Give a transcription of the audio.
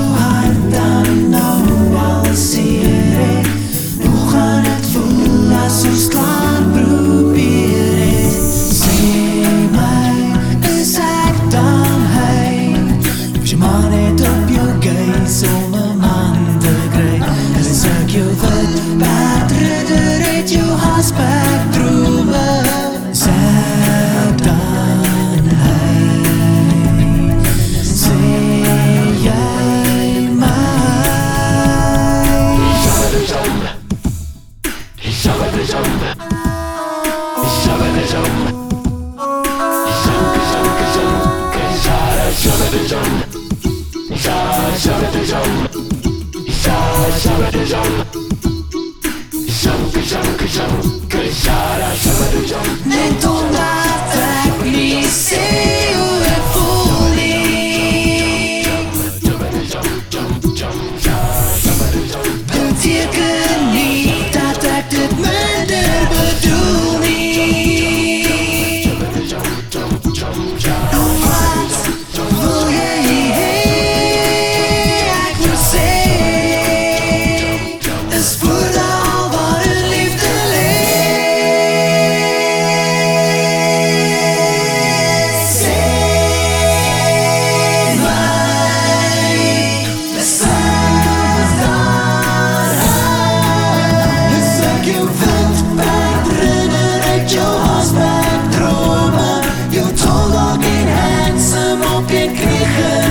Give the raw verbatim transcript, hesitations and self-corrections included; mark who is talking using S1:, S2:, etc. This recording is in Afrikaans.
S1: jou hart dan nou al seer het? Hoe gaan het voel as ons klaar probeer het? Sê my, is ek dan hy? Of jy maar net op jou gees om 'n man te kry? Is ek jou wit paardridder het jou hasback drome? Is ek dan hy? Sê jy my? Net omdat ek nie sê hoe ek voel nie, beteken nie dat ek dit minder bedoel nie. Wat wil jy hê ek moet sê? Is vooral waar in liefde lê. Sê my, is ek dan hy? Is ek jou wild paardridder uit jou hasback drome? Jou tall, dark en handsome op en krieger